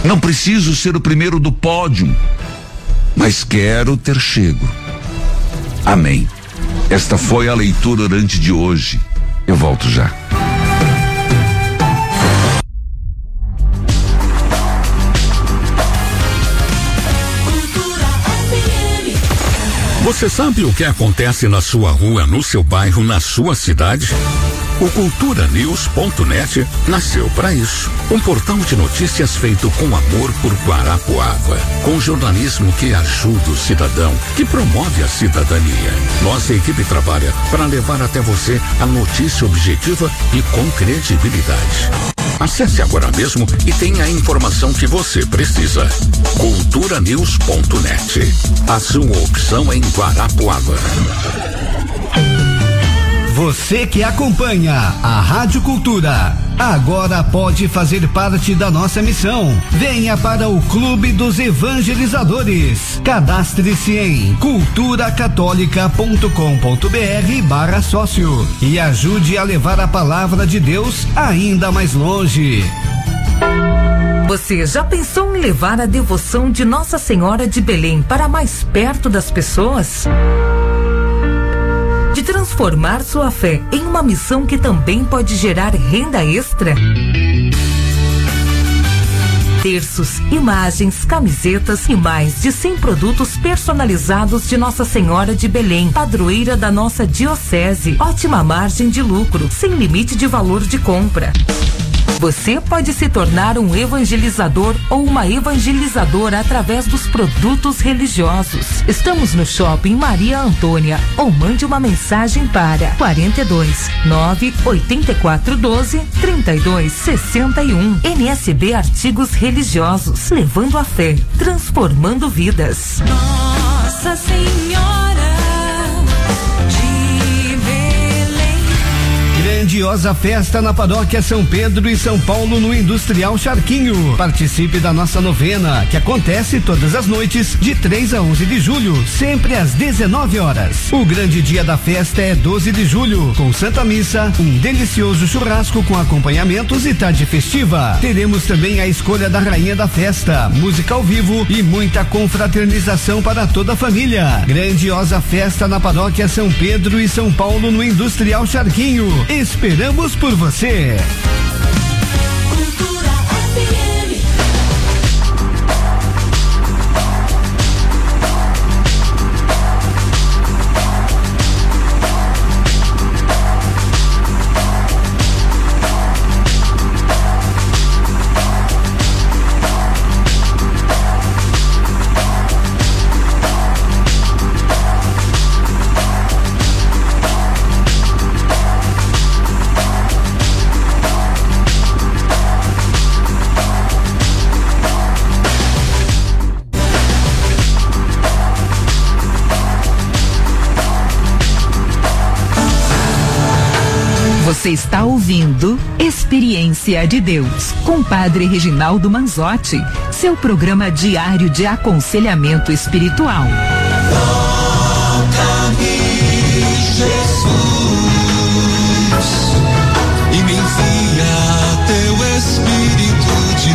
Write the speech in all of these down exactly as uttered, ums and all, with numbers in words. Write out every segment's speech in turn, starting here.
Não preciso ser o primeiro do pódio, mas quero ter chego. Amém. Esta foi a leitura orante de hoje. Eu volto já. Você sabe o que acontece na sua rua, no seu bairro, na sua cidade? O cultura news ponto net nasceu para isso. Um portal de notícias feito com amor por Guarapuava, com jornalismo que ajuda o cidadão, que promove a cidadania. Nossa equipe trabalha para levar até você a notícia objetiva e com credibilidade. Acesse agora mesmo e tenha a informação que você precisa. cultura news ponto net. A sua opção em Guarapuava. Você que acompanha a Rádio Cultura, agora pode fazer parte da nossa missão. Venha para o Clube dos Evangelizadores. Cadastre-se em cultura católica ponto com ponto br barra sócio e ajude a levar a palavra de Deus ainda mais longe. Você já pensou em levar a devoção de Nossa Senhora de Belém para mais perto das pessoas? De transformar sua fé em uma missão que também pode gerar renda extra? Terços, imagens, camisetas e mais de cem produtos personalizados de Nossa Senhora de Belém, padroeira da nossa diocese. Ótima margem de lucro, sem limite de valor de compra. Você pode se tornar um evangelizador ou uma evangelizadora através dos produtos religiosos. Estamos no Shopping Maria Antônia ou mande uma mensagem para quarenta e dois, nove, oitenta e quatro, doze, trinta e dois, sessenta e um. N S B Artigos Religiosos, levando a fé, transformando vidas. Nossa Senhora Grandiosa festa na Paróquia São Pedro e São Paulo no Industrial Charquinho. Participe da nossa novena, que acontece todas as noites de três a onze de julho, sempre às dezenove horas. O grande dia da festa é doze de julho, com Santa Missa, um delicioso churrasco com acompanhamentos e tarde festiva. Teremos também a escolha da rainha da festa, música ao vivo e muita confraternização para toda a família. Grandiosa festa na Paróquia São Pedro e São Paulo no Industrial Charquinho. Esperamos por você. Você está ouvindo Experiência de Deus com Padre Reginaldo Manzotti, seu programa diário de aconselhamento espiritual. Toca-me, Jesus, e me envia teu Espírito de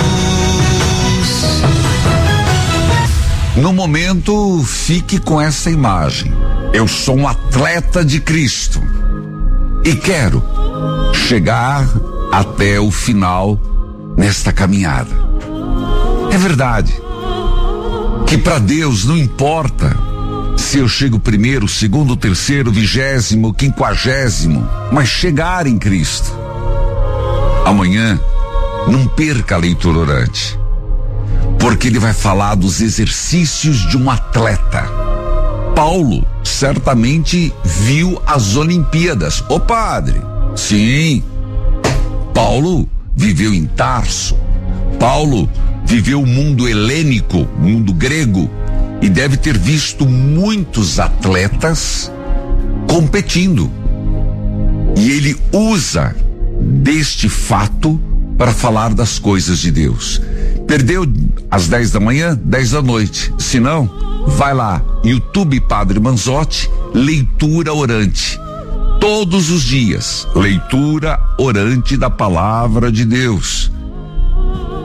luz. No momento, fique com essa imagem. Eu sou um atleta de Cristo e quero chegar até o final nesta caminhada. É verdade que para Deus não importa se eu chego primeiro, segundo, terceiro, vigésimo, quinquagésimo, mas chegar em Cristo. Amanhã não perca a leitura orante, porque ele vai falar dos exercícios de um atleta. Paulo certamente viu as Olimpíadas. Ô padre, sim, Paulo viveu em Tarso, Paulo viveu o mundo helênico, o mundo grego, e deve ter visto muitos atletas competindo. E ele usa deste fato para falar das coisas de Deus. Perdeu às dez da manhã, dez da noite. Se não, vai lá, YouTube Padre Manzotti, leitura orante. Todos os dias, leitura orante da palavra de Deus.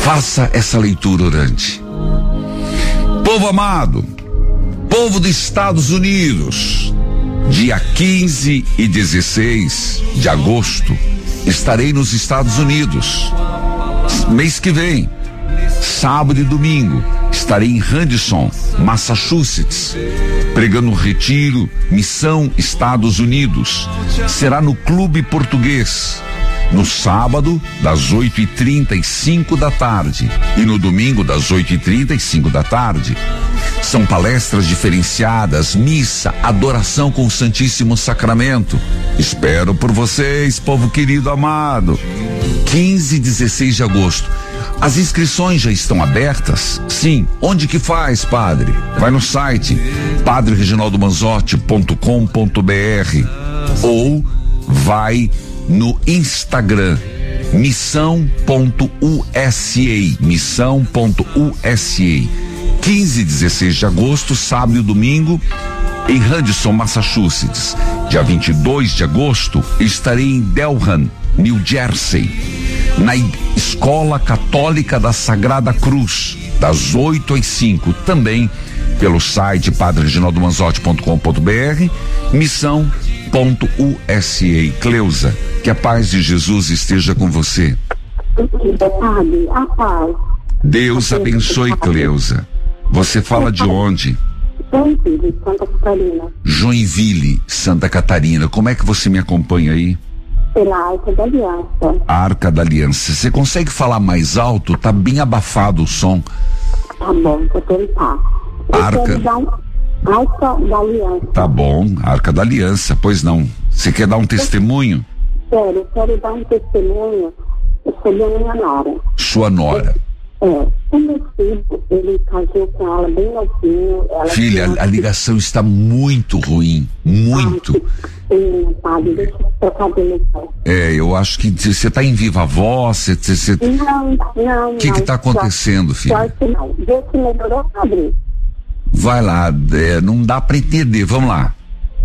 Faça essa leitura orante. Povo amado, povo dos Estados Unidos, dia quinze e dezesseis de agosto, estarei nos Estados Unidos. Mês que vem, sábado e domingo, estarei em Radisson, Massachusetts, pregando um retiro, Missão Estados Unidos. Será no Clube Português, no sábado, das oito e trinta e cinco da tarde, e no domingo, das oito e trinta e cinco da tarde. São palestras diferenciadas, missa, adoração com o Santíssimo Sacramento. Espero por vocês, povo querido amado. quinze e dezesseis de agosto. As inscrições já estão abertas? Sim. Onde que faz, padre? Vai no site padre reginaldo manzotti ponto com ponto b r ou vai no Instagram missão ponto u s a, missão ponto u s a. quinze e dezesseis de agosto, sábado e domingo, em Radisson, Massachusetts. Dia vinte e dois de agosto, estarei em Delran, New Jersey, na Escola Católica da Sagrada Cruz, das oito às cinco, também pelo site padre reginaldo manzotti ponto com ponto b r, missão ponto u s a. Cleusa, que a paz de Jesus esteja com você. A paz. Deus abençoe, Cleusa. Você fala de onde? Joinville, Santa Catarina. Joinville, Santa Catarina. Como é que você me acompanha aí? Pela Arca da Aliança. Arca da Aliança. Você consegue falar mais alto? Tá bem abafado o som. Tá bom, vou tentar. Eu Arca. quero dar um- Arca da Aliança. Tá bom, Arca da Aliança. Pois não. Você quer dar um testemunho? Sério, eu quero dar um testemunho sobre a minha nora. Sua nora. É, o meu filho, ele casou com ela bem novinho. Ela Filha, tinha- a ligação está muito ruim. Muito. Sim, padre, deixa eu tocar bem no É, eu acho que você tá em viva voz. Você. você- Não, não, O que que tá acontecendo, filha? Só que não. Vê se melhorou, padre. Vai lá, é, não dá pra entender. Vamos lá.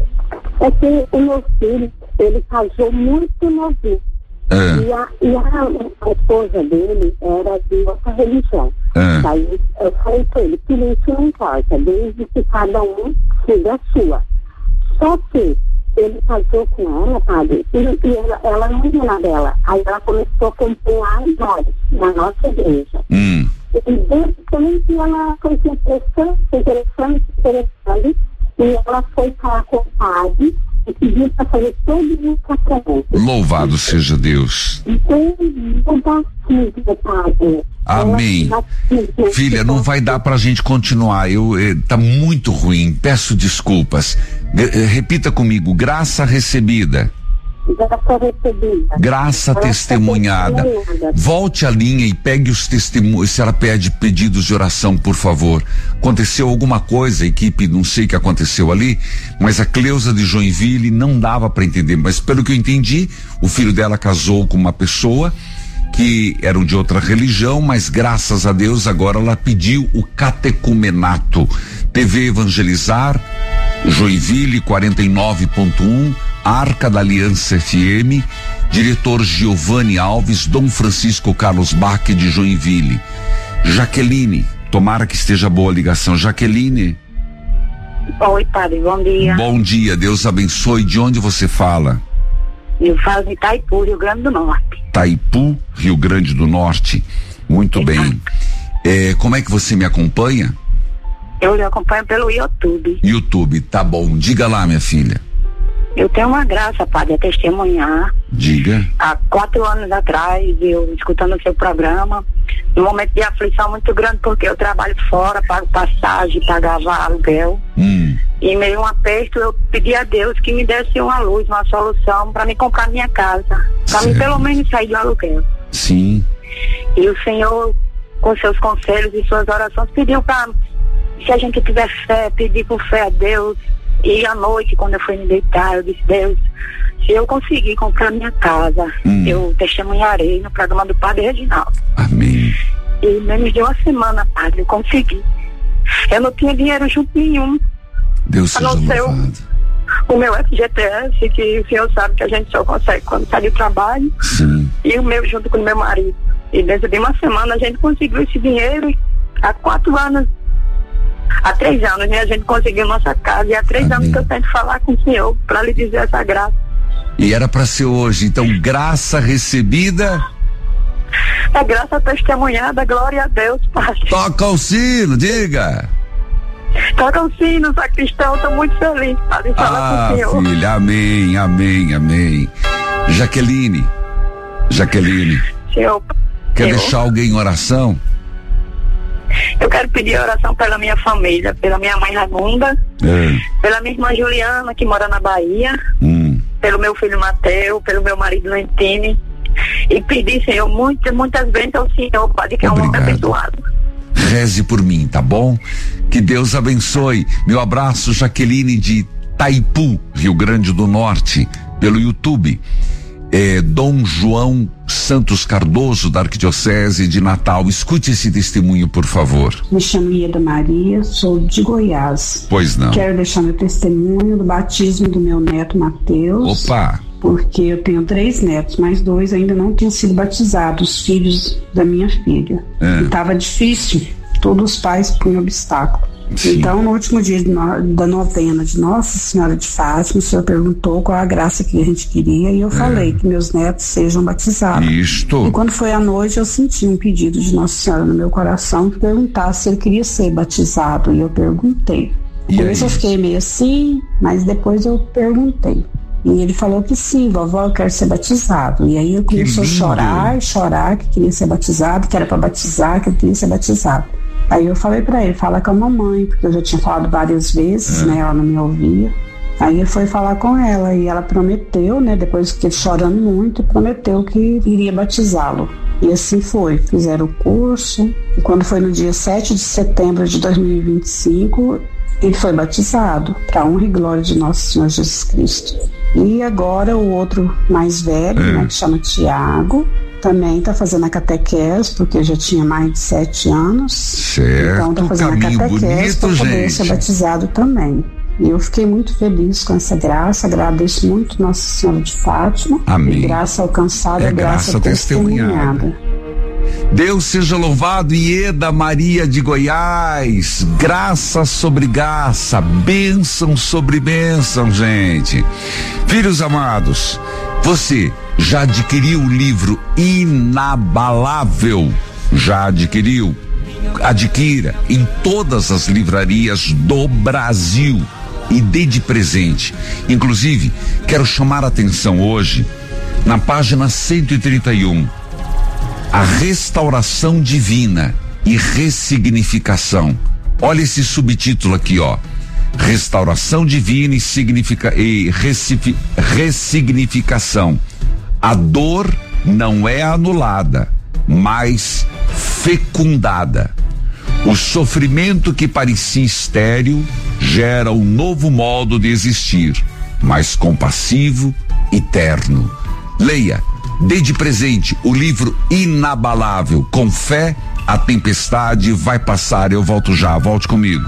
É que o meu filho, ele casou muito novinho. Ah, E, a, e a, a esposa dele era de outra religião. Ah. Daí eu falei pra ele, que isso não importa, desde que cada um siga a sua. Só que ele casou com ela, padre, e, e ela, ela não ia na dela. Aí ela começou a acompanhar nós, na nossa igreja. hum. E desde que ela foi se interessante, interessante, interessante, e ela foi falar com o padre e pediu para fazer todo o sacramento. Louvado seja Deus. Então, o batismo, padre. Amém. Ela batismo. Filha, não vai dar pra gente continuar. Eu, eh, tá muito ruim. Peço desculpas. G- eh, repita comigo. Graça recebida. Graça recebida. Graça Graça testemunhada. testemunhada. Volte a linha e pegue os testemunhos. Se ela pede pedidos de oração, por favor. Aconteceu alguma coisa, equipe, não sei o que aconteceu ali, mas a Cleusa de Joinville não dava para entender. Mas pelo que eu entendi, o filho dela casou com uma pessoa que eram de outra religião, mas graças a Deus agora ela pediu o catecumenato. T V Evangelizar, Joinville quarenta e nove ponto um, Arca da Aliança F M, diretor Giovanni Alves, Dom Francisco Carlos Bach de Joinville. Jaqueline, tomara que esteja boa a ligação. Jaqueline, Oi, padre, bom dia. bom dia, Deus abençoe. De onde você fala? Eu falo de Itaipu, Rio Grande do Norte. Taipu, Rio Grande do Norte. Muito bem. É, como é que você me acompanha? Eu lhe acompanho pelo YouTube. YouTube, tá bom. Diga lá, minha filha. Eu tenho uma graça, padre, a testemunhar. Diga. Há quatro anos atrás, eu escutando o seu programa, num momento de aflição muito grande, porque eu trabalho fora, pago passagem, pagava aluguel. Hum. E em meio a um aperto, eu pedi a Deus que me desse uma luz, uma solução para me comprar minha casa, para mim Certo. pelo menos sair do aluguel. Sim. E o Senhor, com seus conselhos e suas orações, pediu para, se a gente tiver fé, pedir por fé a Deus. E à noite, quando eu fui me deitar, eu disse, Deus, se eu conseguir comprar minha casa, Hum. eu testemunharei no programa do Padre Reginaldo. Amém. E em menos de uma semana, padre, eu consegui. Eu não tinha dinheiro junto nenhum. Deus A seja não ser o- louvado. O meu F G T S, que o senhor sabe que a gente só consegue quando sai do trabalho, Sim. e o meu junto com o meu marido. E dentro de uma semana a gente conseguiu esse dinheiro. E há quatro anos, há três anos, né? A gente conseguiu nossa casa. E há três Amém. anos que eu tento falar com o senhor para lhe dizer essa graça. E era para ser hoje. Então, graça recebida. É graça testemunhada, glória a Deus, Padre. Toca o sino, diga. Toca o sino, sacristão, estou muito feliz, Padre, falar Ah, com o senhor. filha, amém, amém, amém. Jaqueline, Jaqueline, Senhor, quer senhor, deixar alguém em oração? eu quero pedir oração pela minha família, pela minha mãe Ragunda, É. pela minha irmã Juliana, que mora na Bahia, Hum. pelo meu filho Mateus, pelo meu marido Lentini, e pedir, Senhor, muitas, muitas bênçãos ao Senhor, Padre, que é um homem Obrigado. abençoado. Reze por mim, tá bom? Que Deus abençoe. Meu abraço, Jaqueline de Taipu, Rio Grande do Norte, pelo YouTube. É, Dom João Santos Cardoso, da Arquidiocese de Natal. Escute esse testemunho, por favor. Me chamo Ieda Maria, sou de Goiás. Pois não. Quero deixar meu testemunho do batismo do meu neto Mateus. Opa! Porque eu tenho três netos, mas dois ainda não tinham sido batizados, filhos da minha filha. É. E estava difícil, todos os pais punham obstáculo. Sim. Então, no último dia de no, da novena de Nossa Senhora de Fátima, o senhor perguntou qual a graça que a gente queria e eu falei que meus netos sejam batizados. Isto. E quando foi à noite, eu senti um pedido de Nossa Senhora no meu coração que perguntasse se ele queria ser batizado. E eu perguntei. E No começo aí? eu fiquei meio assim, mas depois eu perguntei. E ele falou que sim, vovó, eu quero ser batizado. E aí ele começou a lindo. chorar, chorar, que queria ser batizado, que era para batizar, que ele queria ser batizado. Aí eu falei para ele, fala com a mamãe, porque eu já tinha falado várias vezes, É. né, ela não me ouvia. Aí ele foi falar com ela e ela prometeu, né, depois que ele chorando muito, prometeu que iria batizá-lo. E assim foi, fizeram o curso, e quando foi no dia sete de setembro de dois mil e vinte e cinco, ele foi batizado, para honra e glória de Nosso Senhor Jesus Cristo. E agora o outro mais velho, É. né, que chama Tiago, também está fazendo a catequese, porque já tinha mais de sete anos. Certo, Então está fazendo a caminho catequese para bonito, poder ser gente. batizado também. E eu fiquei muito feliz com essa graça, agradeço muito Nossa Senhora de Fátima. Amém. E graça alcançada, É graça, graça testemunhada. testemunhada. Deus seja louvado, Ieda Maria de Goiás. Graça sobre graça, bênção sobre bênção, gente. Filhos amados, você já adquiriu o livro Inabalável? Já adquiriu? Adquira em todas as livrarias do Brasil e dê de presente. Inclusive, quero chamar a atenção hoje na página cento e trinta e um. A restauração divina e ressignificação. Olha esse subtítulo aqui, ó. Restauração divina e, significa, e recifi, ressignificação. A dor não é anulada, mas fecundada. O sofrimento que parecia estéril gera um novo modo de existir, mais compassivo e terno. Leia. Dê de presente o livro Inabalável. Com fé, a tempestade vai passar. Eu volto já, volte comigo.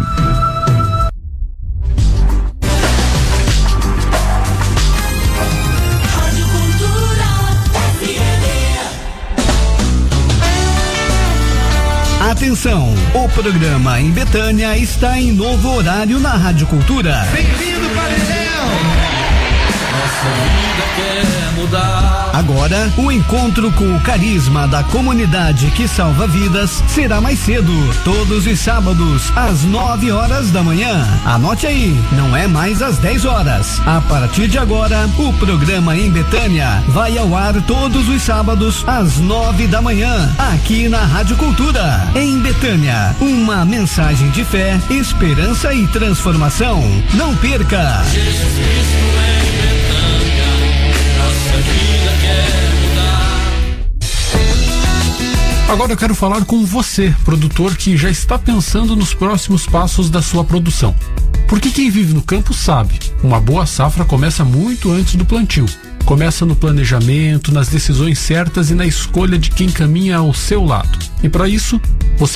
Atenção, o programa em Betânia está em novo horário na Rádio Cultura. Bem-vindo, Paredão! Nossa vida quer mudar. Agora, o encontro com o carisma da comunidade que salva vidas será mais cedo, todos os sábados, às nove horas da manhã. Anote aí, não é mais às dez horas. A partir de agora, o programa em Betânia vai ao ar todos os sábados, às nove da manhã, aqui na Rádio Cultura. Em Betânia, uma mensagem de fé, esperança e transformação. Não perca! Jesus Cristo em Betânia, nossa vida quer mudar. Agora eu quero falar com você, produtor que já está pensando nos próximos passos da sua produção. Porque quem vive no campo sabe, uma boa safra começa muito antes do plantio. Começa no planejamento, nas decisões certas e na escolha de quem caminha ao seu lado. E para isso, você